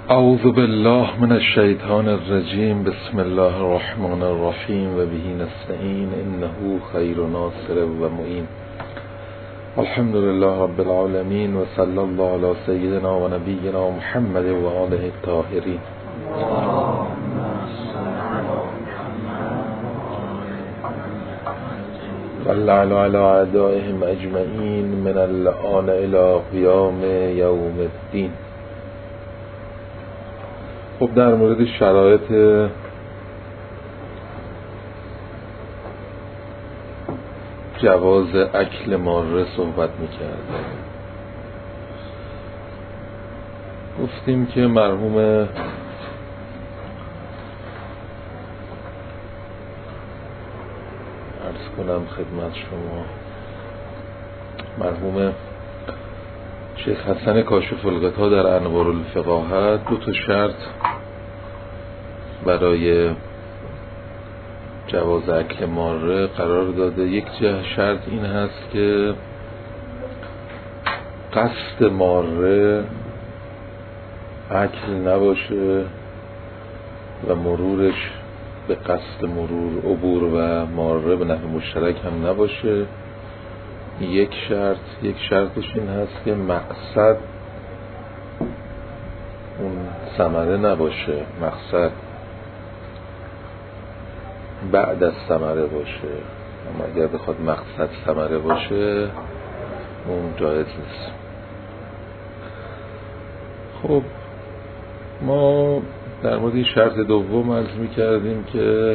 اعوذ بالله من الشیطان الرجیم. بسم الله الرحمن الرحیم و به نستعین انه خیر ناصر و معین. الحمد لله رب العالمین و صلی الله علی سیدنا و نبینا محمد و آله الطاهرین. واللعن علی اعدائهم اجمعین من الآن الی قیام یوم الدین. خب در مورد شرایط جواز اکل ماره صحبت می‌کردیم. گفتیم که مرحوم عرض کنم خدمت شما مرحوم شیخ حسن کاشف الغطا در انوار الفقاهت 2 شرط برای جواز اکل ماره قرار داده. یک شرط این هست که قصد ماره اکل نباشه و مرورش به قصد مرور عبور و ماره به نحو مشترک هم نباشه. یک شرطش این هست که مقصد اون ثمره نباشه، مقصد بعد از ثمره باشه. اما اگر بخواد مقصد ثمره باشه اون جایز نیست. خب ما در مورد شرط دوم عرض می‌کردیم که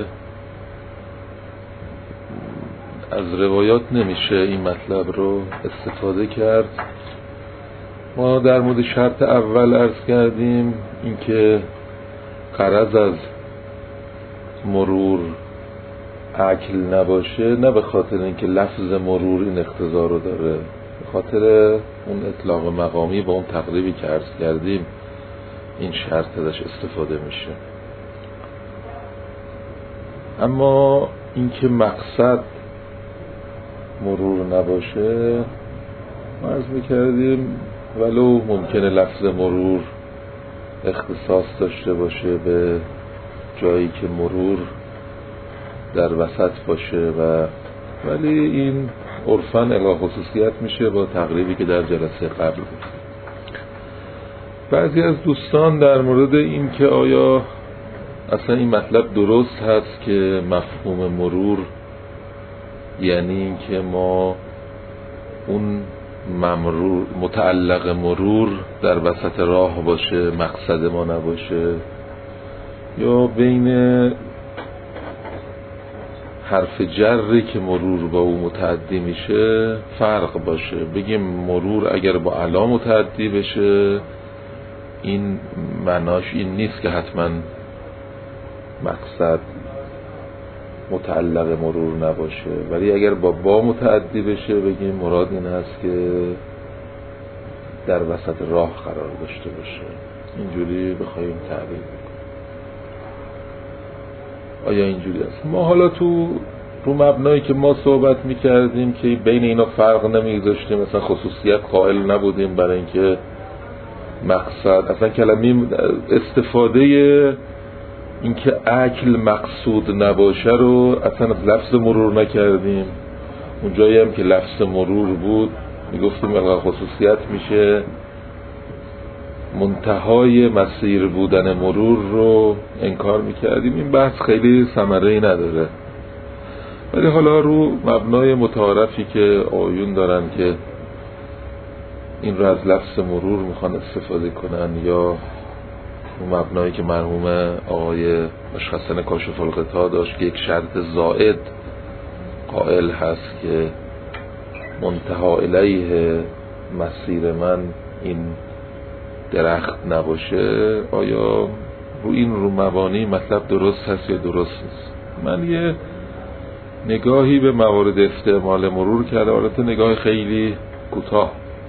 از روایات نمیشه این مطلب رو استفاده کرد. ما در مورد شرط اول عرض کردیم اینکه غرض از مرور اکل نباشه، نه به خاطر اینکه لفظ مرور این اقتضا رو داره، به خاطر اون اطلاق مقامی با اون تقریبی که عرض کردیم این شرط ازش استفاده میشه. اما اینکه مقصد مرور نباشه ما عرض میکردیم ولو ممکنه لفظ مرور اختصاص داشته باشه به جایی که مرور در وسط باشه ولی این عرفاً اعلی خصوصیت میشه با تقریبی که در جلسه قبل بود. بعضی از دوستان در مورد این که آیا اصلا این مطلب درست هست که مفهوم مرور یعنی این که ما اون متعلق مرور در وسط راه باشه مقصد ما نباشه، یا بین حرف جری که مرور با او متعدی میشه فرق باشه. بگیم مرور اگر با علا متعدی بشه این معناش این نیست که حتما مقصد متعلق مرور نباشه، ولی اگر با متعدی بشه بگیم مراد این هست که در وسط راه قرار داشته باشه. اینجوری بخوایم تعبیر بکنیم. آیا اینجوری است؟ ما حالا رو مبنایی که ما صحبت میکردیم که بین اینا فرق نمیگذاشتیم، مثلا خصوصیت قائل نبودیم برای اینکه مقصد اصلا کلمه استفاده اینکه اکل مقصود نباشه رو اصلا از لفظ مرور نکردیم. اون جایی هم که لفظ مرور بود میگفتیم الغا خصوصیت میشه منتهای مسیر بودن مرور رو انکار میکردیم. این بحث خیلی ثمره‌ای نداره، ولی حالا رو مبنای متعارفی که آیون دارن که این رو از لفظ مرور میخوان استفاده کنن، یا اون مبنایی که مرحوم آقای شیخ حسن کاشف الغطا داشت که یک شرط زائد قائل هست که منتها الیه مسیر من این درخت نباشه، آیا رو مبانی مطلب درست هست یا درست نیست؟ من یه نگاهی به موارد استعمال مرور کرده، البته نگاه خیلی کوتاه،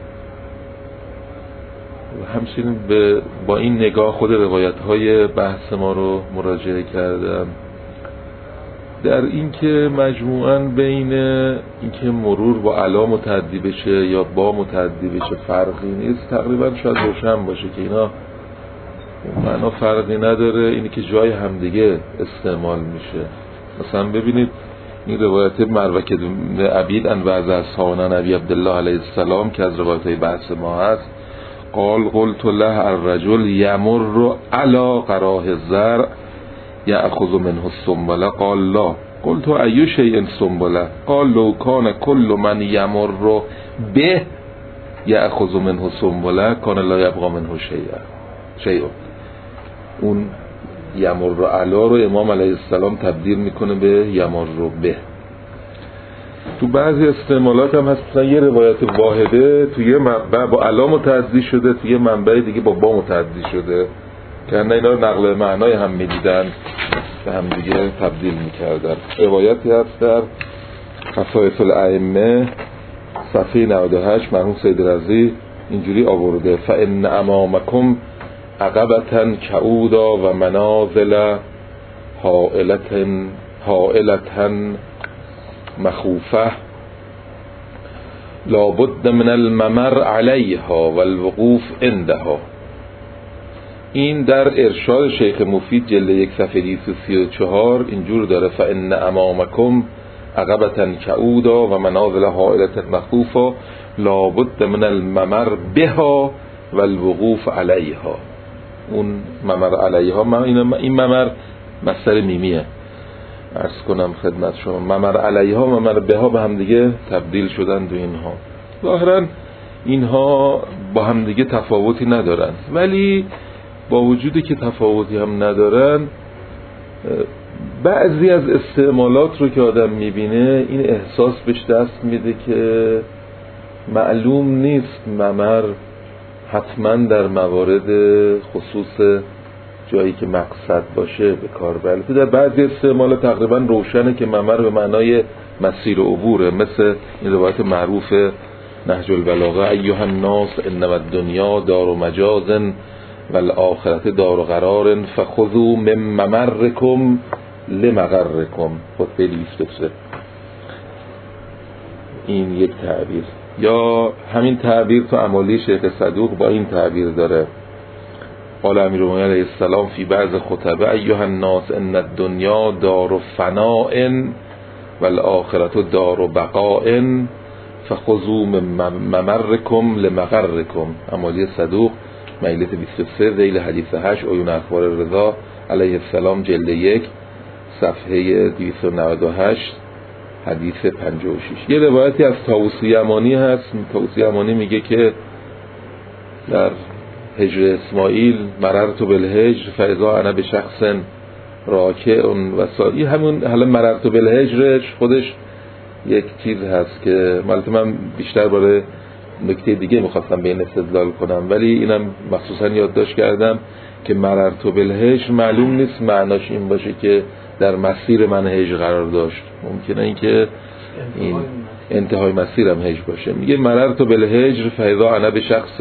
همچنین با این نگاه خود روایت‌های بحث ما رو مراجعه کردم در این که مجموعاً بین اینکه مرور با علا متعدی بشه یا با متعدی بشه فرقی نیست. تقریباً شاید روشن باشه که اینا معنا فرقی نداره، اینی که جای همدیگه استعمال میشه. مثلا ببینید این روایت مروک عبید ان بعض اصحاب نبی عبدالله علیه السلام که از روایت‌های بحث ما هست، قال قلت له الرجل یمر علی قراه الزرع یأخذ منه السنبله قال لا قلت ای شیء سنبله قال لو کان کل من یمر به یأخذ منه سنبله کان لا یبقى منه شیء. اون یمر علی رو امام علیه السلام تبدیل میکنه به یمر به. تو بعضی استعمالات هم هست مثلا یه روایت واحده تو یه منبع با علا متعدی شده، تو یه منبع دیگه با با متعدی شده که اینا رو نقل معنای هم میدیدن به هم دیگه تبدیل میکردن. روایتی هست در خصائص الائمه صفحه 98 مرحوم سید رضی اینجوری آورده: فإن امامکم عقبة کعودا و منازل حائلة مخوفه لابد من الممر علیها والوقوف عندها. این در ارشاد شیخ مفید جلد 1 صفحه 234 اینجور داره: فإن امامکم عقبة کعودا و منازل حائلة مخوفه لابد من الممر بها والوقوف علیها. اون ممر علیها، این ممر مصدر میمیه، عرض کنم خدمت شما. ممر علیها و ممر بها به هم دیگه تبدیل شدن دو اینها. ظاهرا اینها با هم دیگه تفاوتی ندارن، ولی با وجودی که تفاوتی هم ندارن بعضی از استعمالات رو که آدم میبینه این احساس بهش دست میده که معلوم نیست ممر حتما در موارد خصوص جایی که مقصد باشه به کار بره. در بعضی استعمال تقریبا روشنه که ممر به معنای مسیر و عبوره، مثل این روایت معروف نهج البلاغه: ایها الناس انما الدنیا دار مجاز والآخرة دار قرار فخذوا من ممرکم لمغرکم. خطبه 23. این یک تعبیر. یا همین تعبیر تو امالی شیخ صدوق با این تعبیر داره: قال امیرالمومنین علیه السلام فی بعض خطبه: ایها الناس ان الدنیا دار فناء والآخرة دار بقاء فخذوا من ممرکم لمغرکم. امالی صدوق مجلد 23 ذیل حدیث 8 عیون اخبار رضا علیه السلام جلد 1 صفحه 298 حدیث 56. یه روایتی از طاووس یمانی هست. طاووس یمانی میگه که در هجر اسماعیل مررت بالهجر فاذا انا بشخص راکع و سایی. همون حالا مررت بالهجرش خودش یک چیز هست که من بیشتر برای نکته دیگه میخواستم به این استدلال کنم، ولی اینم مخصوصا یادداشت کردم که مررت بالهجر معلوم نیست معناش این باشه که در مسیر من هجر قرار داشت. ممکنه این که این انتهای مسیرم هجر باشه. میگه مررت بالهجر فاذا انا بشخص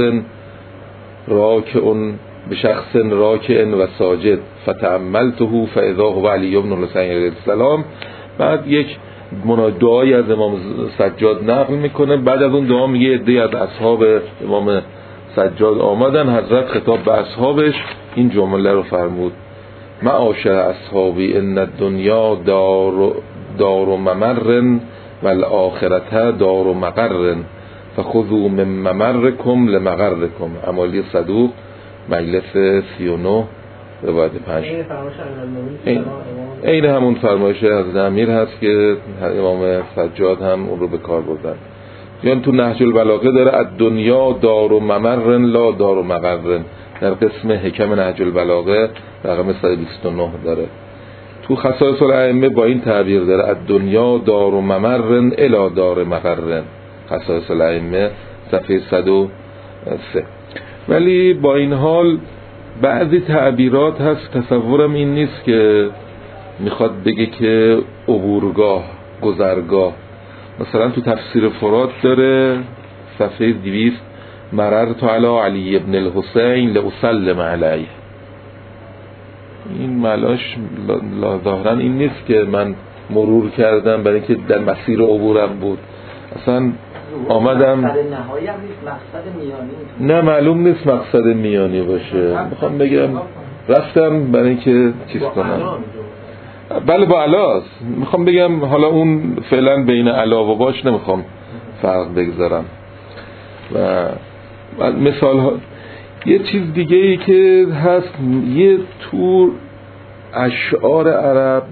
راکع و ساجد فتأملته فاذا هو علی بن الحسین علیه السلام. بعد یک دعایی از امام سجاد نقل میکنه. بعد از اون دعا میگه عده‌ای از اصحاب امام سجاد آمدن، حضرت خطاب به اصحابش این جمله رو فرمود: معاشر اصحابی ان الدنیا دار ممر والآخرة دار مقر فخذوا من ممرکم لمغرکم. امالی صدوق مجلس 39 روایت 5. این همون فرمایش از امیر هست که امام سجاد هم اون رو به کار بردن. یعنی تو نهج البلاغه داره الدنیا دار ممر لا دار مقر. در قسم حکم نهج البلاغه رقم 129 داره. تو خصائص الائمه با این تعبیر داره: الدنیا دار ممر الی دار مقر. خصائص الائمه صفحه 103. ولی با این حال بعضی تعبیرات هست تصورم این نیست که میخواد بگه که عبورگاه، گذرگاه. مثلا تو تفسیر فرات داره صفحه 200: مررت علی علی ابن الحسین لأسلم علیه. این معناش ظاهرا این نیست که من مرور کردم برای اینکه در مسیر عبورم بود. اصلا آمدم مقصد نهایی هم نیست، مقصد میانی. نه معلوم نیست مقصد میانی باشه. میخوام بگم رفتم برای اینکه چیز کنم. بله با علاست. میخوام بگم حالا اون فعلا بین علا و باش نمیخوام فرق بگذارم. و مثال ها یه چیز دیگه ای که هست، یه تو اشعار عرب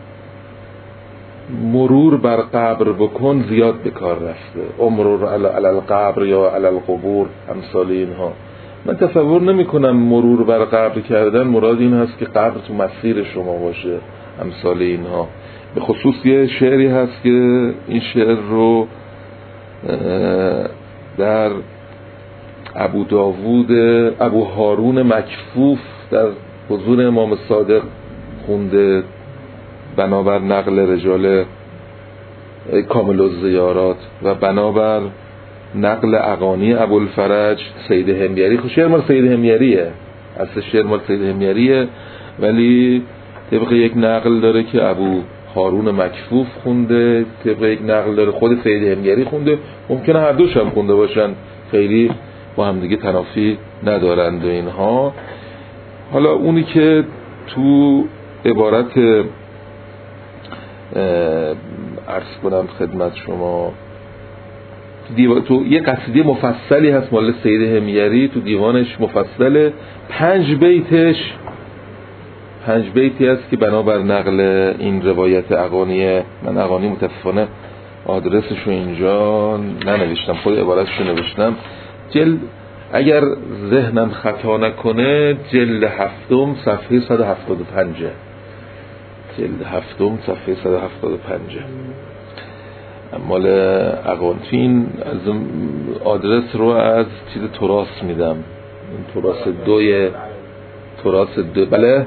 مرور بر قبر بکن زیاد به کار رفته، امرور علی القبر یا علی القبور امثال اینها. من تصور نمی کنم مرور بر قبر کردن مراد این هست که قبر تو مسیر شما باشه امثال اینها. به خصوص یه شعری هست که این شعر رو در ابو هارون مکفوف در حضور امام صادق خونده بنابر نقل رجال کامل الزیارات و بنابر نقل اغانی ابوالفرج سید همیری. خب شعر مال سید همیریه، اصل شعر مال سید همیریه، ولی طبق یک نقل داره که ابو هارون مکفوف خونده، طبق یک نقل داره خود سید همیری خونده. ممکنه هر دوش هم خونده باشن، خیلی با هم دیگه تنافی ندارند و اینها. حالا اونی که تو عبارت عرض کنم خدمت شما تو یه قصیده مفصلی هست مال سید همیری، تو دیوانش مفصله، 5 بیتی هست که بنابر نقل این روایت اغانی، من اغانی متاسفانه آدرسشو اینجا ننوشتم، خود عبارتشو نوشتم، جلد اگر ذهنم خطا نکنه جلد 7 صفحه 175، جلد 7 صفحه 175 مال اغانتین. از آدرس رو از چیز تراث میدم، تراث دو بله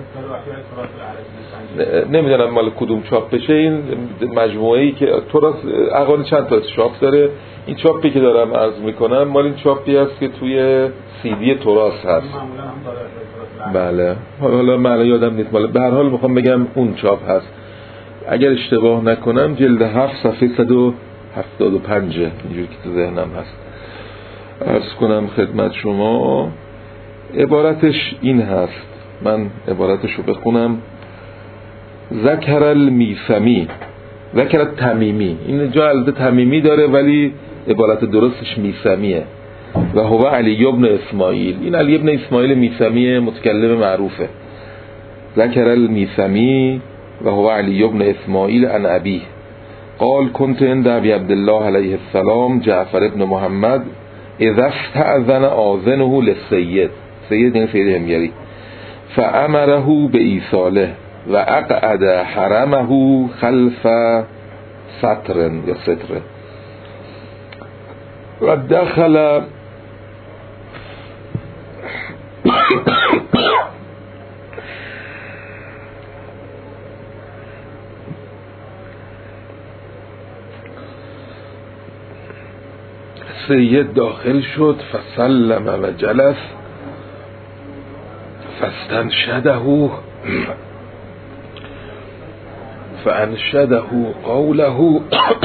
نمیدونم مال کدوم چاپ بشه. این مجموعه ای که تراث اغانی چند تا چاپ داره، این چاپی که دارم عرض میکنم مال این چاپی هست که توی CD تراث هست. بله حالا من یادم نیست مال، به هر حال میخوام بگم اون چاپ هست، اگر اشتباه نکنم جلد 7 صفحه 175 اینجوری که تو ذهنم هست. عرض کنم خدمت شما عبارتش این هست، من عبارتشو بخونم. ذکر المیثمی، ذکر التمیمی، این جا البته تمیمی داره ولی عبارت درستش میثمیه. و هو علی ابن اسماعیل، این علی ابن اسماعیل میثمی متکلم معروفه. ذکر المیثمی و هو علی ابن اسماعیل عن ابیه قال كنت عند ابي عبد الله علیه السلام جعفر ابن محمد اذا استأذن آذنه للسید، سید یعنی سید همیری، فامره بایصاله و اقعد حرمه خلف ستر یا ستر و دخل سید داخل شد فسلم و جلس فاستنشده فانشده قوله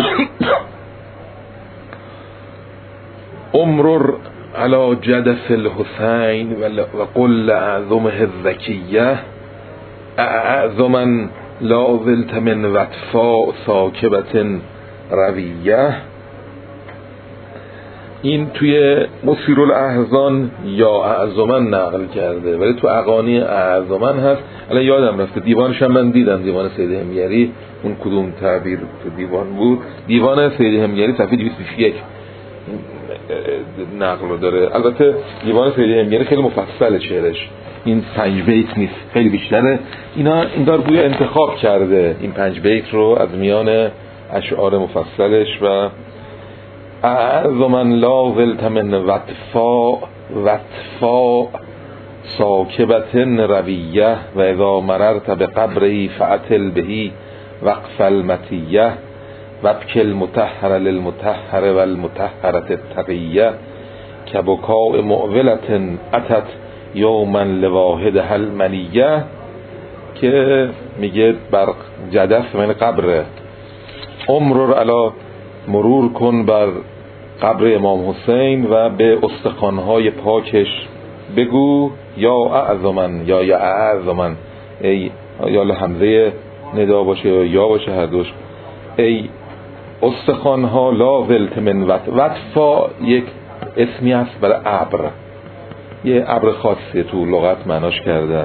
امرر على جدث الحسين وقل اعظمه الذكية اعظما لا ظلت من وطفاء ساکبة رویه. این توی مسیر الاحزان یا اعظمن نقل کرده ولی تو اغانی اعظمن هست. الان یادم رفته دیوانش هم من دیدم، دیوان سید همیری، اون کدوم تعبیر تو دیوان بود، دیوان سید همیری صفحه 221 نقل رو داره. البته دیوان سید همیری خیلی مفصل شعرش، این 5 بیت نیست، خیلی بیشتره. این دار بویا انتخاب کرده این 5 بیت رو از میان اشعار مفصلش. و اعظما لا ظلت من وطفاء ساکبة رویه و اذا مررت بقبری فعتل بهی وقف المتیه وابک المطهر للمطهر والمطهرة التقیه کبکاء معولة اتت یوما لواحدها المنیه، که میگه بر جدث من قبره، امرر علی مرور کن بر قبر امام حسین و به استخوان‌های پاکش بگو یا اعظمن یا اعظمن، ای یا همزه ندا باشه یا باشه هر دوش، ای استخوان‌ها لا ولت من وطفا یک اسمی هست برای ابر، یه ابر خاصی تو لغت معناش کردن،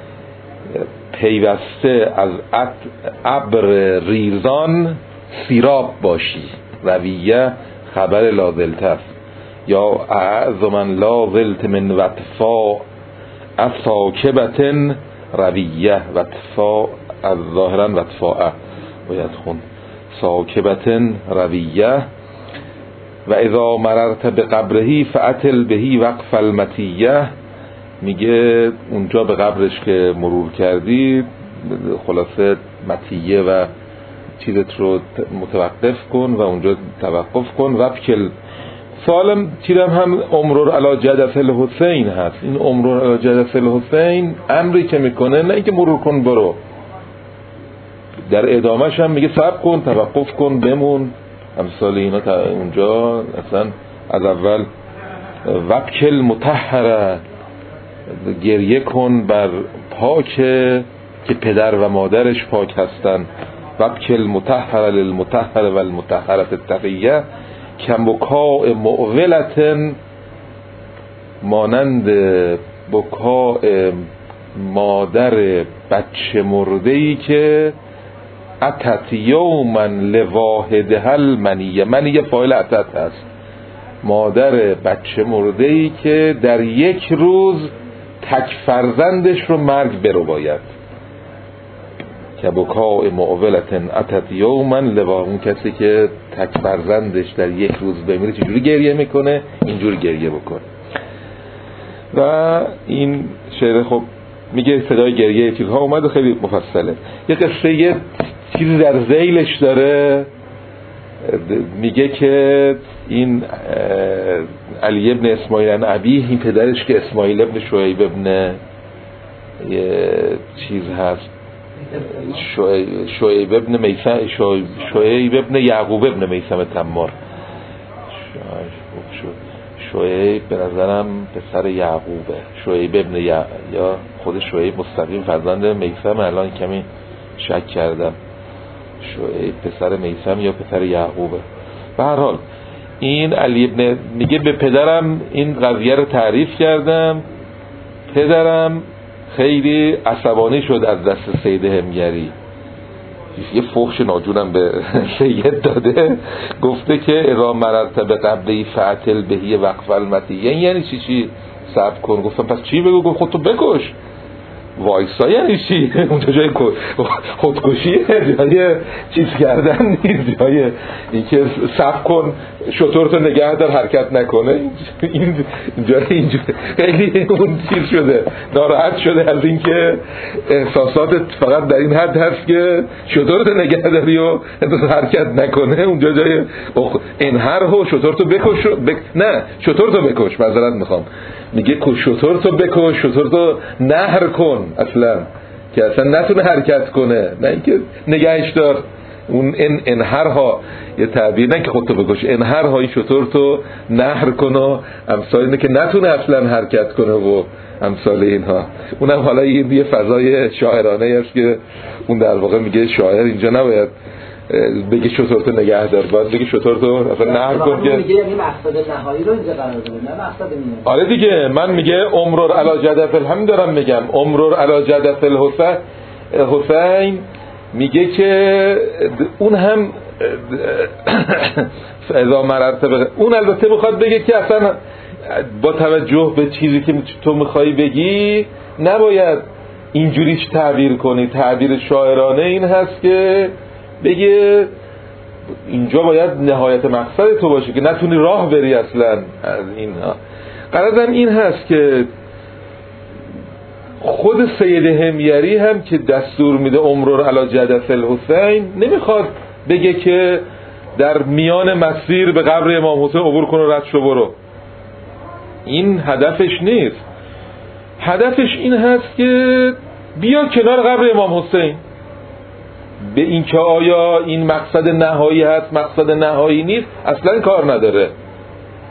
پیوسته از ابر ریزان سیراب باشی. رویه خبر لا ولت است. یا اعظمن لا ولت من وطفا اساکبتن رویه، وطفا از ظاهرا وطفاء باید خون، ساکبتن رویه. و اذا مررت به قبرهی فاتل بهی وقف المتیه، میگه اونجا به قبرش که مرور کردی خلاصه متیه و چیزت رو متوقف کن و اونجا توقف کن. و بکل سالم چیدم هم عمرور علی جدث الحسین هست. این عمرور علی جدث الحسین امری که میکنه، نه اینکه مرور کن برو، در ادامهش هم میگه صبر کن، توقف کن، بمون، امثال اینا. تا اونجا اصلا از اول وبکل مطهره، گریه کن بر پاک که پدر و مادرش پاک هستن. وبکل مطهره للمطهر و المطهره التقیه کم بکاء معولتن، مانند بکاء مادر بچه مرده‌ای که اتت یوما لواحدها المنیه، منیه فاعل اتت هست، مادر بچه مرده‌ای که در یک روز تک فرزندش رو مرگ برو باید. که بکاء معولتن اتت یوما لواحدها، اون کسی که تک فرزندش در یک روز بمیره چجوری گریه میکنه، اینجوری گریه بکن. و این شعر خب میگه صدای گریه چیزها اومده خیلی مفصله. یه قصه یه چیزی در ذیلش داره، میگه که این علی ابن اسماعیل ابی، این پدرش که اسماعیل ابن شعیب ابن چیز هست، شعیب ابن میثم، شعیب ابن یعقوب ابن میثم تمار، شعیب به نظرم پسر یعقوبه، شعیب ابن یا خود شعیب مستقیم فرزند میثم، الان کمی شک کردم شعیب پسر میثم یا پسر یعقوبه. به هر حال این علی ابن میگه به پدرم این قضیه رو تعریف کردم، پدرم خیلی عصبانی شد از دست سید همگری، یه فحش ناجونم به سید داده، گفته که اذا مررت به قبری فاتل بهی وقف المتیه. یعنی چی صبر کن؟ گفتم پس چی بگو؟ گفت خودتو بکش. وایسا یعنی چی؟ اونجا جای خودکشیه، جای چیز کردن نیست، جای اینکه صبر کن شطورتو نگه دار حرکت نکنه. اینجا خیلی اون چیز شده، ناراحت شده از اینکه احساساتت فقط در این حد هست که شطورتو نگه داری و حرکت نکنه. اونجا جای انهر هو شطورتو بکش، نه شطورتو بکش، معذرت میخوام، میگه شطورتو بکش، شطورتو نهر کن اصلا که اصلا نتونه حرکت کنه، نه اینکه نگهش دار. اون انهرها یه تعبیر، نه که خودتو بکش، انهرها این شطورتو نهر کن و امثال اینه که نتونه اصلا حرکت کنه و امثال اینها. اونم حالا یه فضای شاعرانه است که اون در واقع میگه شاعر اینجا نباید بگی شطورتو نگه دار، باید بگی شطورتو اصلا نهر کن. که میگه یعنی مقصد نهایی رو اینجا قرار بده، نه مقصد میانه. آره دیگه، من میگه عمرور علی جدث الحسین، دارم میگم عمرور علی جدث الحسین، میگه که اون هم اذا مررت اون البته میخواد بگه که اصلا با توجه به چیزی که تو میخوای بگی نباید اینجوریش تعبیر کنی. تعبیر شاعرانه این هست که بگه اینجا باید نهایت مقصد تو باشه که نتونی راه بری اصلا از اینها. قرارم این هست که خود سید همیری هم که دستور میده عمرور علی جدث الحسین، نمیخواد بگه که در میان مسیر به قبر امام حسین عبور کن و رد شو برو. این هدفش نیست. هدفش این هست که بیا کنار قبر امام حسین. به این که آیا این مقصد نهایی هست مقصد نهایی نیست اصلا کار نداره.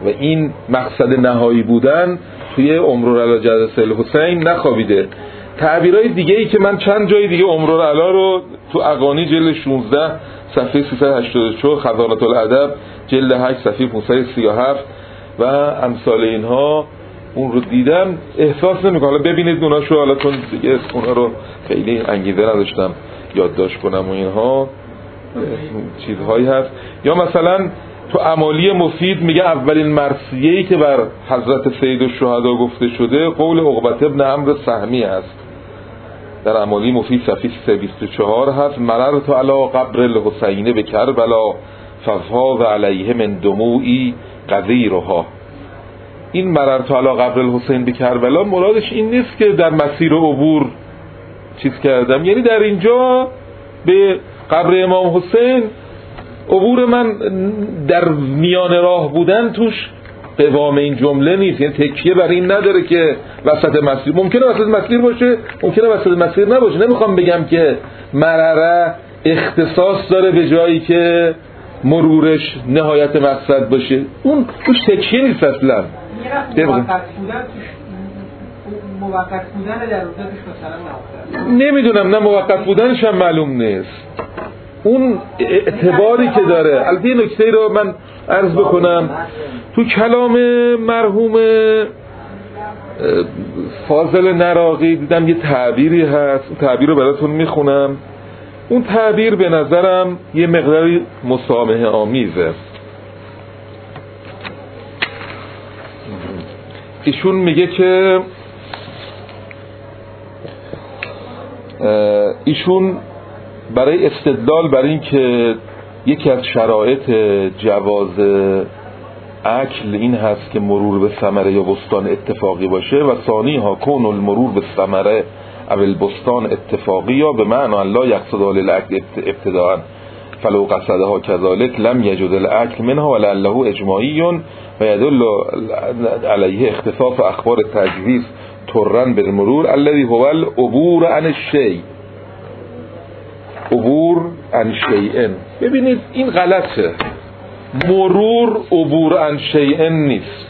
و این مقصد نهایی بودن توی عمرالعلا جدث الحسین نخوابیده. تعبیرهای دیگه ای که من چند جای دیگه عمرالعلا رو تو اغانی جلد 16 صفحه 384، خزانة الادب جلد 8 صفحه 537 و امثال اینها اون رو دیدم، احساس نمیکنم. حالا ببینید اوناشو، حالا چون دیگه اونا رو خیلی انگیزه نداشتم یادداشت کنم و اینها چیزهایی هست. یا مثلا تو امالی مفید میگه اولین مرثیه‌ای که بر حضرت سید الشهدا گفته شده قول عقبة ابن عمرو سهمی است. در امالی مفید صفحه 324 هست: مررت علی قبر الحسین بکربلا ففاض علیه من دموعی غزیرها. این مررت علی قبر الحسین بکربلا مرادش این نیست که در مسیر عبور چیز کردم، یعنی در اینجا به قبر امام حسین عبور من در میان راه بودن توش قوام این جمله نیست، یعنی تکیه بر این نداره که وسط مسیر. ممکنه وسط مسیر باشه، ممکنه وسط مسیر نباشه. نمیخوام بگم که مرره اختصاص داره به جایی که مرورش نهایت مقصد باشه، اون توش تکیه نیست اصلا. موقت بودن در روزش مثلا نمیدونم، نه موقت بودنش هم معلوم نیست. اون اعتباری که داره. البته این نکته رو من عرض بکنم، تو کلام مرحوم فاضل نراقی دیدم یه تعبیری هست، اون تعبیر رو براتون میخونم. اون تعبیر به نظرم یه مقداری مسامحه آمیزه. ایشون میگه که ایشون برای استدلال برای این که یکی از شرایط جواز اکل این هست که مرور به ثمره یا بستان اتفاقی باشه و ثانی ها کون المرور به ثمره او البستان اتفاقی یا به معنی لا یقصد الاکل ابتداء فلو قصدها كذلك لم يجد الاكل منها ولعله اجماعی و يدل علیه اختصاص اخبار التجویز ترن بالمرور الذي هو العبور عن الشیء. عبور عن شیء، ببینید این غلطه. مرور عبور عن شیء نیست.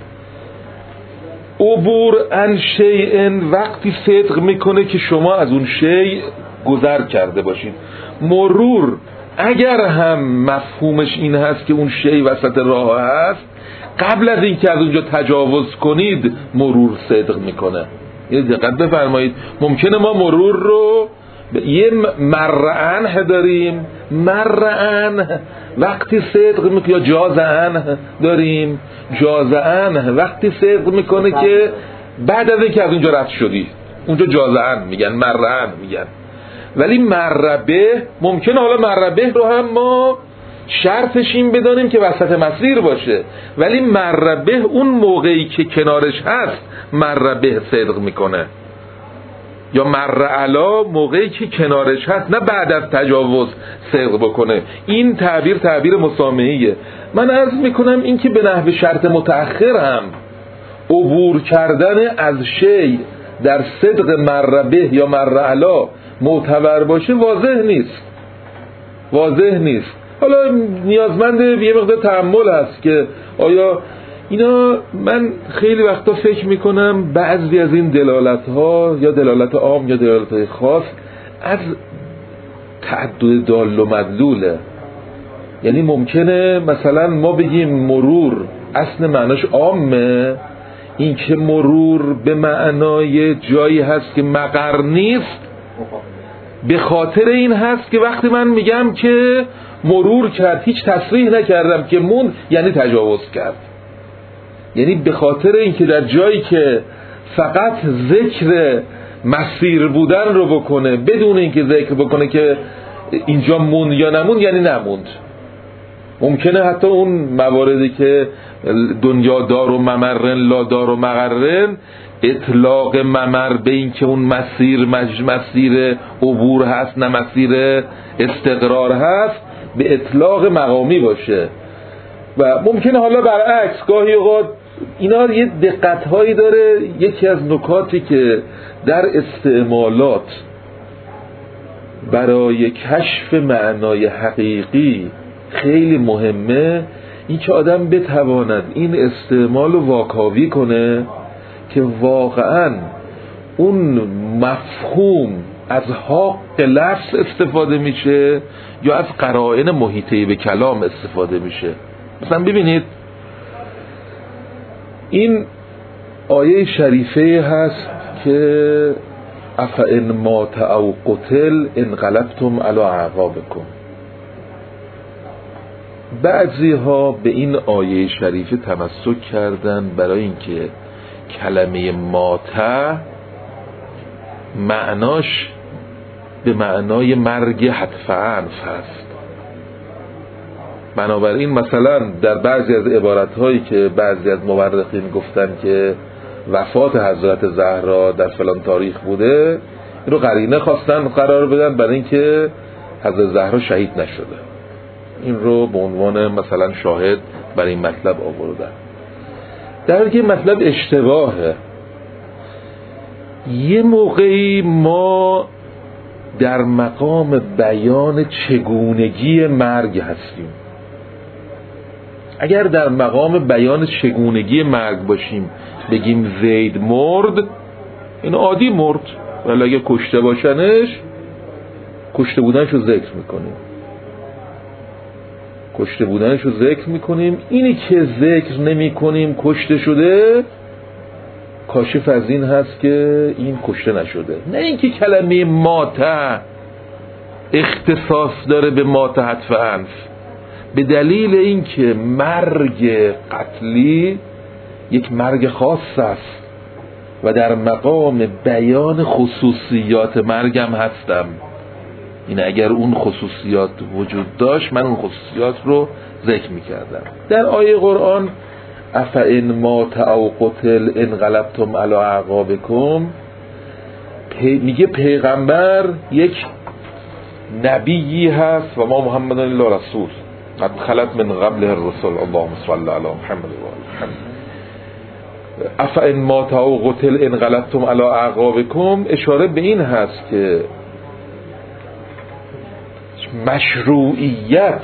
عبور عن شیء وقتی صدق میکنه که شما از اون شیء گذر کرده باشین. مرور اگر هم مفهومش این هست که اون شیء وسط راه هست، قبل از این که از اونجا تجاوز کنید مرور صدق میکنه. یه دقت بفرمایید، ممکنه ما مرور رو یه مرعنه داریم، مرعنه وقتی صدق میکنه، یا جازعنه داریم، جازعنه وقتی صدق میکنه که بعد از اینکه از اونجا رد شدی، اونجا جازعن میگن، مرعن میگن. ولی مربه ممکنه، حالا مربه رو هم ما شرطش این بدانیم که وسط مسیر باشه، ولی مربه اون موقعی که کنارش هست مربه صدق میکنه، یا مرعلا موقعی که کنارش هست، نه بعد از تجاوز صدق بکنه. این تعبیر مسامحیه. من عرض میکنم این که به نحو شرط متأخر هم عبور کردن از شی در صدق مربه یا مرعلا معتبر باشه واضح نیست. حالا نیازمند یه مقدار تأمل هست که آیا اینا، من خیلی وقتا فکر میکنم بعضی از این دلالت ها یا دلالت عام یا دلالت های خاص از تعدد دال و مدلوله. یعنی ممکنه مثلا ما بگیم مرور اصل معناش عامه، این که مرور به معنای جایی هست که مقر نیست، به خاطر این هست که وقتی من میگم که مرور کرد هیچ تصریح نکردم که مون یعنی تجاوز کرد، یعنی به خاطر اینکه در جایی که فقط ذکر مسیر بودن رو بکنه بدون اینکه ذکر بکنه که اینجا موند یا نموند، یعنی نموند. ممکنه حتی اون مواردی که دنیا دار و ممرن لا دار و مقرن، اطلاق ممر به این که اون مسیر عبور هست نه مسیر استقرار هست، به اطلاق مقامی باشه. و ممکنه حالا برعکس گاهی اوقات اینا یه دقت‌هایی داره. یکی از نکاتی که در استعمالات برای کشف معنای حقیقی خیلی مهمه این که آدم بتواند این استعمال رو واکاوی کنه که واقعا اون مفهوم از حق لفظ استفاده میشه یا از قرائن محیطه به کلام استفاده میشه. مثلا ببینید این آیه شریفه هست که افئن مات او قتل انقلبتم علی اعقابکم. بعضی ها به این آیه شریفه تمسک کردن برای اینکه کلمه ماته معناش به معنای مرگ حتف عنف هست. بنابراین مثلا در بعضی از عبارت‌هایی که بعضی از مورخین گفتن که وفات حضرت زهرا در فلان تاریخ بوده، این رو قرینه خواستن قرار بدن برای اینکه حضرت زهرا شهید نشده. این رو به عنوان مثلا شاهد برای این مطلب آوردن، در حالی که مطلب اشتباهه. یه موقعی ما در مقام بیان چگونگی مرگ هستیم. اگر در مقام بیان چگونگی مرگ باشیم بگیم زید مرد، این عادی مرد، ولی اگه کشته باشنش، کشته بودنش رو ذکر میکنیم. کشته بودنش رو ذکر میکنیم. اینی که ذکر نمی کنیم کشته شده، کاشف از این هست که این کشته نشده. نه اینکه کلمه ماته اختصاص داره به ماته حتف عنف، به دلیل اینکه مرگ قتلی یک مرگ خاص است و در مقام بیان خصوصیات مرگم هستم. این اگر اون خصوصیات وجود داشت من اون خصوصیات رو ذکر میکردم. در آیه قرآن افئن مات او قتل انقلبتم علی اعقابکم میگه پیغمبر یک نبیی هست و ما محمد الا رسول قد خلت من قبله الرسل اللهم صل علی محمد و آل محمد. افئن مات او قتل انقلبتم علی اعقابکم اشاره به این هست که مشروعیت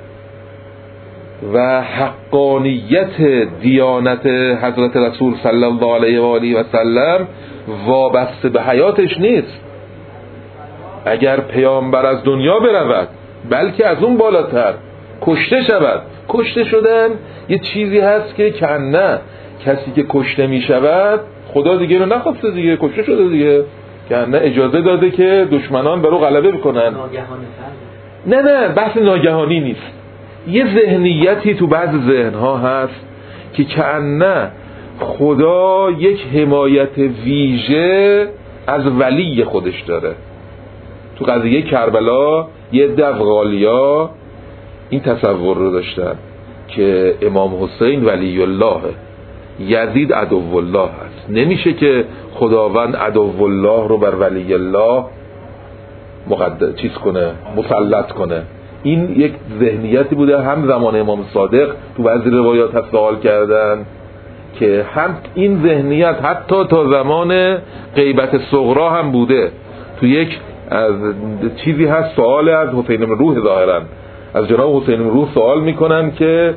و حقانیت دیانت حضرت رسول صلی الله علیه و آله و سلم وابسته به حیاتش نیست. اگر پیامبر از دنیا برود، بلکه از اون بالاتر کشته شود. کشته شدن یه چیزی هست که کنه کسی که کشته می شود خدا دیگه رو نخواسته، دیگه کشته شده دیگه، کنه اجازه داده که دشمنان برو غلبه بکنن. نه بحث ناگهانی نیست. یه ذهنیتی تو بعض ذهنها هست که کنه خدا یک حمایت ویژه از ولی خودش داره. تو قضیه کربلا یه عده افغالیا این تصور رو داشتن که امام حسین ولی الله، یزید عدو الله هست. نمیشه که خداوند عدو الله رو بر ولی الله چیز کنه، مسلط کنه. این یک ذهنیتی بوده. هم زمان امام صادق تو بعضی روایات هست سوال کردن که هم این ذهنیت حتی تا زمان غیبت صغرا هم بوده. تو یک از چیزی هست سوال از حسین بن روح، ظاهرا از جناب حسین بن روح سوال میکنن که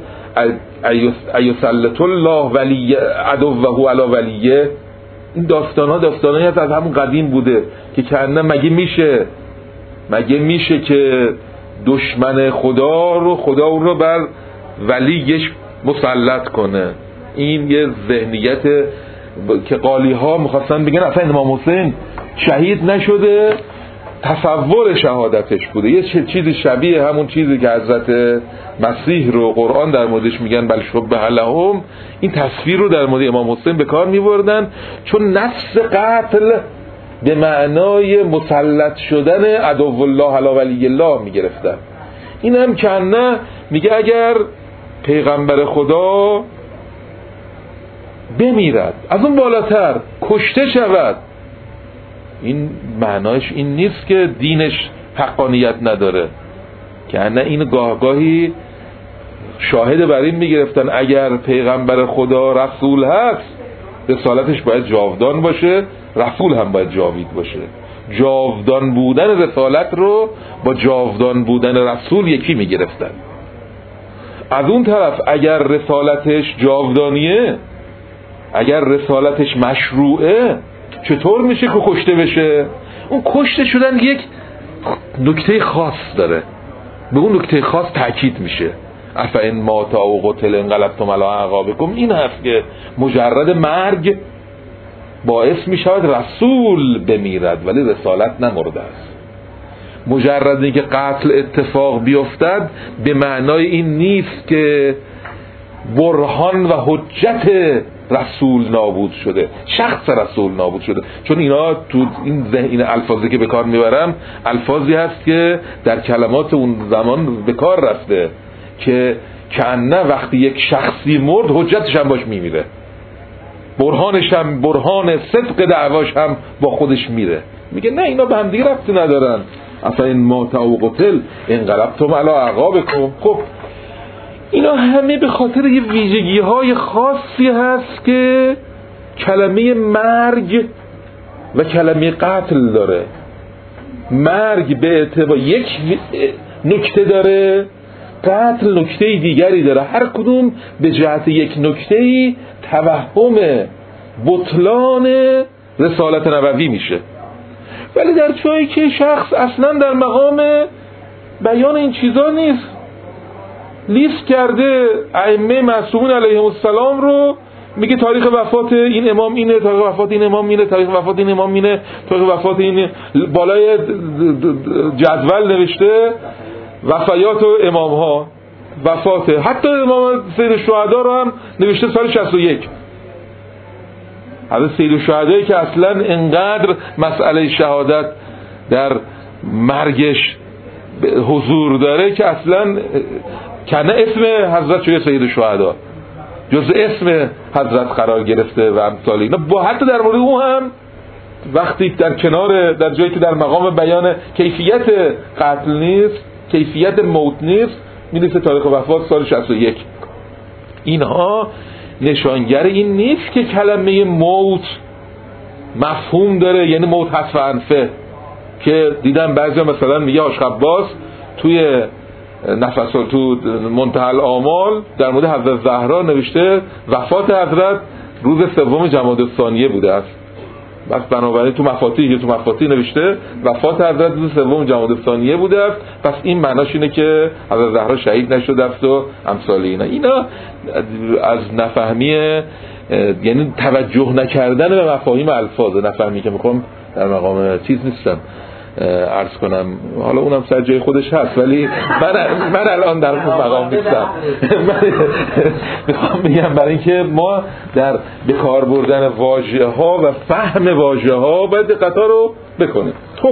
ایسلط الله ولی عدوه علی ولیه. این داستانهایی هست از همون قدیم بوده که کنه مگه میشه که دشمن خدا رو بر ولیش مسلط کنه. این یه ذهنیت که قالی ها میخواستن بگن اصلا امام حسین شهید نشده، تصور شهادتش بوده. یه چیزی شبیه همون چیزی که حضرت مسیح رو قرآن در موردش میگن بل شبه لهم، این تصویر رو در مورد امام حسین به کار میبردن چون نفس قتل به معنای مسلط شدن عدو الله علی ولی الله میگرفتن. این هم کنه میگه اگر پیغمبر خدا بمیرد، از اون بالاتر کشته شود، این معنایش این نیست که دینش حقانیت نداره. کنه این گاهی شاهد بر این میگرفتن اگر پیغمبر خدا رسول هست رسالتش باید جاودان باشه، رسول هم باید جاوید باشه. جاودان بودن رسالت رو با جاودان بودن رسول یکی میگرفتن. از اون طرف اگر رسالتش جاودانیه، اگر رسالتش مشروعه، چطور میشه که کشته بشه؟ اون کشته شدن یک نکته خاص داره، به اون نکته خاص تأکید میشه. افئن مات او قتل انقلبتم علی اعقابکم. این هست که مجرد مرگ باعث میشود رسول بمیرد ولی رسالت نمرده است. مجرد اینکه قتل اتفاق بیفتد به معنای این نیست که برهان و حجت رسول نابود شده، شخص رسول نابود شده. چون اینا تو این الفاظی که به کار میبرم الفاظی هست که در کلمات اون زمان به کار رفته که کنه وقتی یک شخصی مرد حجتش هم باش میمیره، برهانش هم، برهان صدق دعواش هم با خودش میره. میگه نه اینا به هم دیگه ربطی ندارن. افئن مات او قتل انقلبتم علی اعقابکم. خب اینا همه به خاطر یه ویژگی های خاصی هست که کلمه مرگ و کلمه قتل داره. مرگ به اعتبار یک نکته داره، قتل نکته دیگری داره. هر کدوم به جهت یک نکته توهم بطلان رسالت نبوی میشه. ولی در جایی که شخص اصلا در مقام بیان این چیزا نیست، لیست کرده ائمه معصومین علیهم السلام رو، میگه تاریخ وفات این امام اینه، تاریخ وفات این امام اینه، تاریخ وفات این امام اینه، تاریخ وفات این، بالای جدول نوشته وفیات امام ها، وفات حتی امام سید الشهدا رو هم نوشته سال 61. حالا سید الشهدایی که اصلا انقدر مسئله شهادت در مرگش حضور داره که اصلا کنه اسم حضرت شده سید الشهدا، جز اسم حضرت قرار گرفته و امثال اینا. با حتی در مورد اون هم وقتی در کنار، در جایی که در مقام بیان کیفیت قتل نیست، کیفیت موت نیست، می‌نویسه تاریخ وفات سال 61. اینها نشانگر این نیست که کلمه موت مفهوم داره، یعنی موت حذف انفه، که دیدم بعضی مثلا میگه آشق عباس توی نفس تو منتهی الآمال در مورد حضرت زهرا نوشته وفات حضرت روز 3 جمادی الثانیه بوده است. بس بنابراین تو مفاتیح نوشته وفات حضرت روز 3 جمادی الثانیه بوده است، پس این معناش اینه که حضرت زهرا شهید نشده است و امثال اینا از نفهمی، یعنی توجه نکردن به مفاهیم الفاظ، نفهمی که میخوام در مقام چیز نیستم عرض کنم، حالا اونم سر جای خودش هست، ولی من الان در اون مقام نیستم. میخوام بگم برای اینکه ما در به کار بردن واژه ها و فهم واژه ها باید دقت‌ها رو بکنیم. خب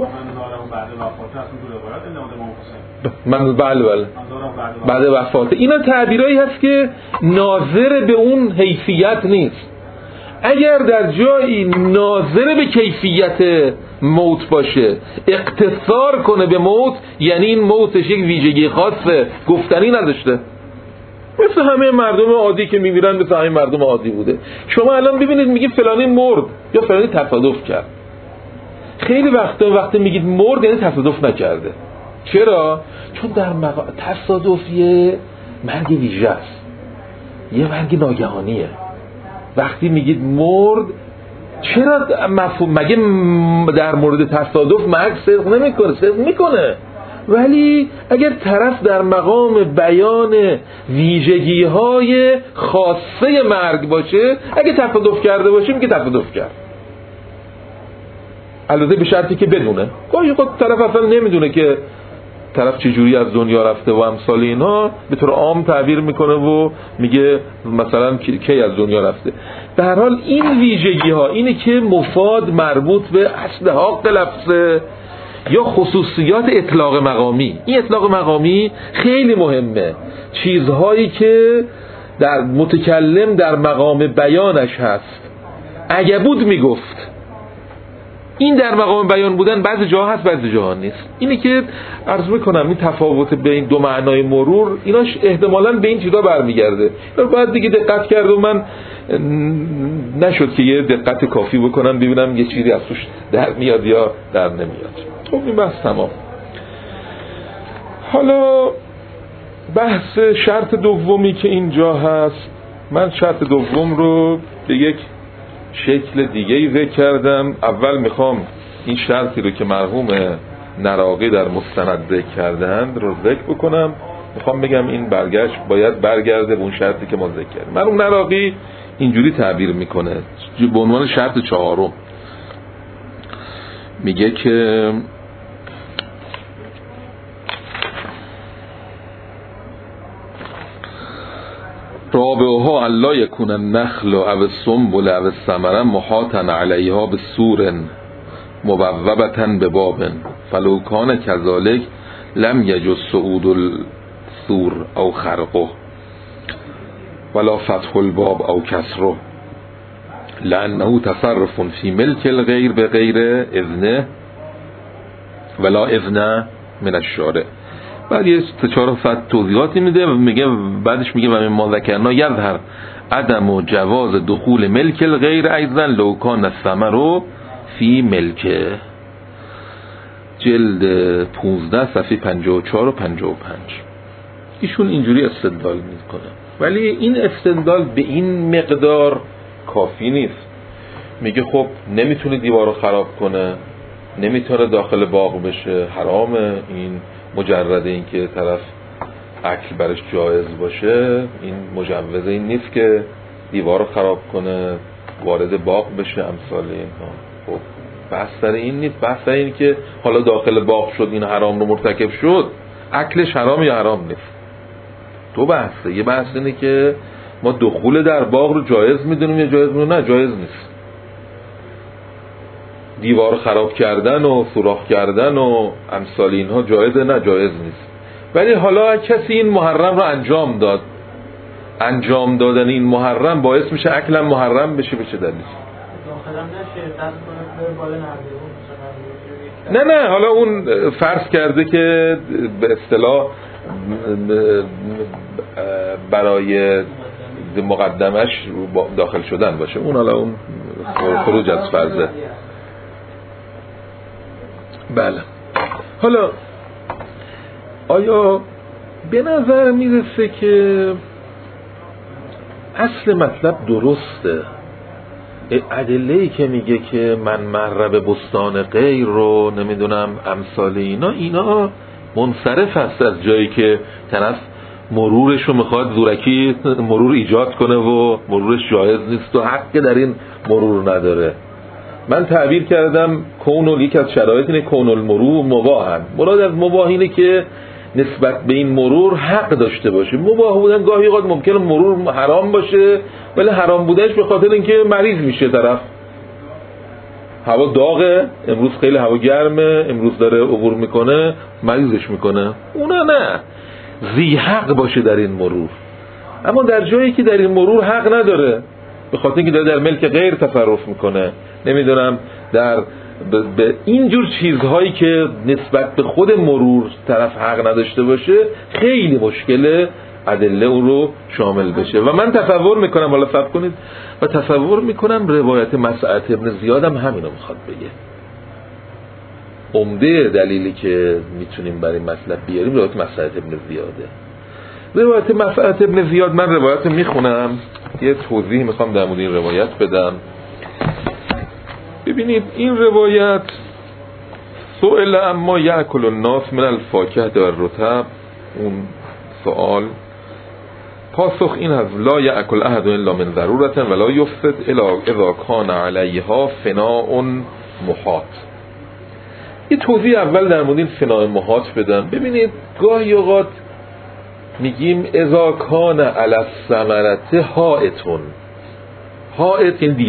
من بله بعد وفات اینا تعبیرایی هست که ناظر به اون حیثیت نیست. اگر در جایی ناظر به کیفیت موت باشه، اقتصار کنه به موت، یعنی این موتش یک ویژگی خاصه گفتنی نداشته، مثل همه مردم عادی که میمیرن، مثل همه مردم عادی بوده. شما الان ببینید میگید فلانی مرد یا فلانی تصادف کرد. خیلی وقتی میگید مرد یعنی تصادف نکرده. چرا؟ چون در تصادف یه مرگ ویژه است، یه مرگ ناگهانیه. وقتی میگید مرد، چرا مفهوم مگه در مورد تصادف مرگ صدق نمیکنه؟ صدق میکنه، ولی اگر طرف در مقام بیان ویژگی‌های خاصه مرگ باشه، اگه تصادف کرده باشه میگه تصادف کرد، البته به شرطی که بدونه. گاهی خود طرف اصلا نمیدونه که طرف چجوری از دنیا رفته و امثال اینا، به طور عام تعبیر میکنه و میگه مثلا کی از دنیا رفته. در هر حال این ویژگی ها، اینه که مفاد مربوط به اصل حق لفظه یا خصوصیات اطلاق مقامی. این اطلاق مقامی خیلی مهمه. چیزهایی که در متکلم در مقام بیانش هست، اگه بود میگفت. این در مقام بیان بودن بعضی جاها هست، بعضی جاها نیست. اینی که عرض میکنم این تفاوت بین دو معنای مرور، ایناش احتمالاً به این چیزا برمیگرده. باید دیگه دقت کرد و من نشد که یه دقت کافی بکنم ببینم یه چیزی از توش در میاد یا در نمیاد. خب این بحث تمام. حالا بحث شرط دومی که اینجا هست، من شرط دوم رو به یک شکل دیگه‌ای ذکر کردم. اول میخوام این شرطی رو که مرحوم نراقی در مستند ذکر کردند رو ذکر بکنم. میخوام بگم این باید برگرده به اون شرطی که ما ذکر کردیم. مرحوم نراقی اینجوری تعبیر میکنه به عنوان شرط چهارم، میگه که رابعها الا یکون النخل او السنبل او الثمره محاطا علیها بسور مبوبة بباب فلو کان کذالک لم یجوز صعود السور او خرقه ولا فتح الباب او کسره لانه تصرف فی ملک الغیر بغیر اذنه ولا اذن من الشارع. بعد یه 400 توضیحاتی میده و میگه بعدش میگه و ما ذکرنا یظهر عدم و جواز دخول ملک الغیر ایضا لو کان الثمر فی ملکه. جلد 15 صفحه 54 و 55 ایشون اینجوری استدلال میکنه، ولی این استدلال به این مقدار کافی نیست. میگه خب نمیتونه دیوارو خراب کنه، نمیتونه داخل باغ بشه، حرامه. این مجرد این که طرف اکل برش جایز باشه این مجوزه این نیست که دیوارو خراب کنه وارد باغ بشه امثال اینها. خب بحث سر این نیست، بحث سر این که حالا داخل باغ شد این حرام رو مرتکب شد، اکلش حرام یا حرام نیست. تو بحثه، یه بحث اینه که ما دخول در باغ رو جایز میدونیم یا جایز میدونیم؟ نه جایز نیست. دیوار خراب کردن و سوراخ کردن و امثال اینها جایزه؟ نه جایز نیست. ولی حالا کسی این محرم رو انجام داد، انجام دادن این محرم باعث میشه اکلم محرم بشه، به چه دلیل؟ نه حالا اون فرض کرده که به اصطلاح برای مقدمش داخل شدن باشه، اون حالا اون خروج از فرضه. بله. حالا آیا به نظر میرسه که اصل مطلب درسته؟ ادله‌ای که میگه که من مر بستان غیر رو نمیدونم امثال اینا منصرف هست از جایی که طرف مرورش رو میخواد زورکی مرور ایجاد کنه و مرورش جایز نیست و حق در این مرور نداره. من تعبیر کردم یکی از شرایط اینه کون المرور مباحن. مراد از مباح اینه که نسبت به این مرور حق داشته باشه. مباح بودن گاهی اوقات ممکنه مرور حرام باشه، ولی حرام بودنش به خاطر اینکه مریض میشه طرف. هوا داغه، امروز خیلی هوا گرمه، امروز داره عبور میکنه مریضش میکنه، اونا نه ذی حق باشه در این مرور. اما در جایی که در این مرور حق نداره به خاطر اینکه داره در ملک غیر تصرف میکنه، نمیدونم در به اینجور چیزهایی که نسبت به خود مرور طرف حق نداشته باشه، خیلی مشکله ادله اون رو شامل بشه. و من تصور میکنم، حالا صبر کنید، و تصور میکنم روایت مسعد ابن زیاد هم همینو میخواد بگه. عمده دلیلی که میتونیم برای مطلب بیاریم روایت مسعد ابن زیاده. روایت مسعد ابن زیاد، من روایت میخونم، یه توضیح میخوام در مورد این روایت بدم. ببینید این روایت سئل اما یأکل الناس من الفاکهة والرطب، اون سوال پاسخ این هست لا یأکل احد الا من ضرورة ولا یفسد اذا کان علیها فناء محاط. یه توضیح اول در مورد این فناء محاط بدم. ببینید گاهی اوقات میگیم اذا کان علی الثمرة حائط، حائط این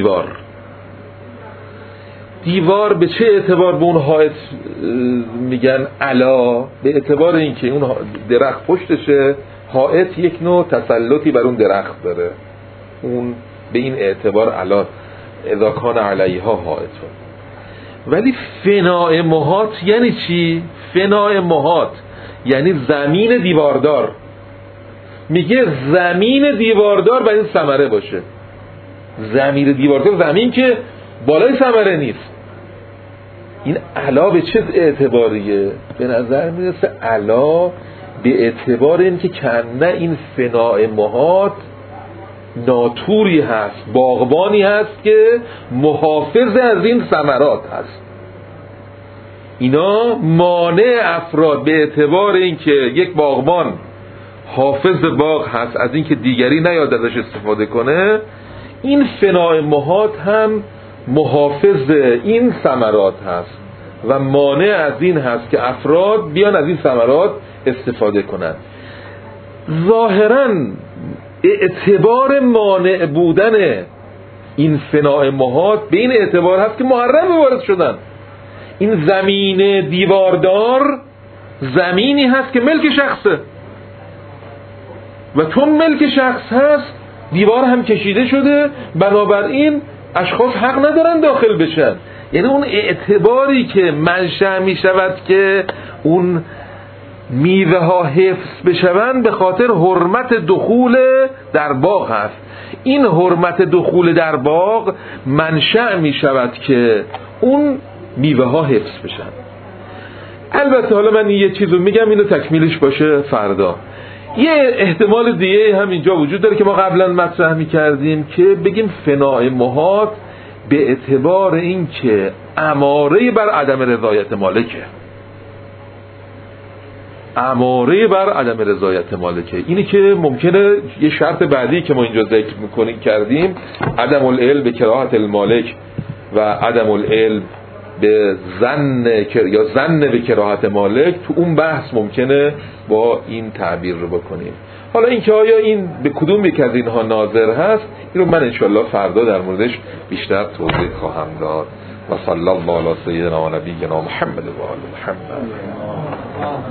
دیوار به چه اعتبار به اون حائط میگن علا؟ به اعتبار اینکه اون درخت پشتشه، حائط یک نوع تسلطی بر اون درخت داره، اون به این اعتبار علا اذا کان علیها حائط. ولی فناء محاط یعنی چی؟ فناء محاط یعنی زمین دیواردار. میگه زمین دیواردار باید ثمره باشه. زمین دیواردار، زمین که بالای ثمره نیست. این علا به چه اعتباریه؟ به نظر میرسه علا به اعتبار این که کنه این فناء مهات ناتوری هست، باغبانی هست که محافظ از این ثمرات هست. اینا مانع افراد به اعتبار این که یک باغبان حافظ باغ هست از این که دیگری نیاد ازش استفاده کنه، این فناء مهات هم محافظ این ثمرات هست و مانع از این هست که افراد بیان از این ثمرات استفاده کنند. ظاهراً اعتبار مانع بودن این فناء مهات به این اعتبار هست که محرم وارد شدن. این زمین دیواردار زمینی هست که ملک شخصه و چون ملک شخص هست دیوار هم کشیده شده، بنابراین اشخاص حق ندارن داخل بشن. یعنی اون اعتباری که منشأ می شود که اون میوه ها حفظ بشون به خاطر حرمت دخول در باغ هست. این حرمت دخول در باغ منشأ می شود که اون میوه ها حفظ بشن. البته حالا من یه چیزو میگم اینو تکمیلش باشه فردا. یه احتمال دیگه هم اینجا وجود داره که ما قبلا مطرح میکردیم که بگیم فناء مهات به اعتبار این که اماره بر عدم رضایت مالکه، اماره بر عدم رضایت مالکه. اینی که ممکنه یه شرط بعدی که ما اینجا ذکر میکنیم کردیم، عدم العلم به کراهت المالک و عدم العلم به ظن یا ظن به کراهت مالک، تو اون بحث ممکنه با این تعبیر رو بکنیم. حالا اینکه آیا این به کدوم یک از اینها ناظر هست، این رو من انشالله فردا در موردش بیشتر توضیح خواهم داد. و صلی الله علی سیدنا و نبینا محمد و آل محمد.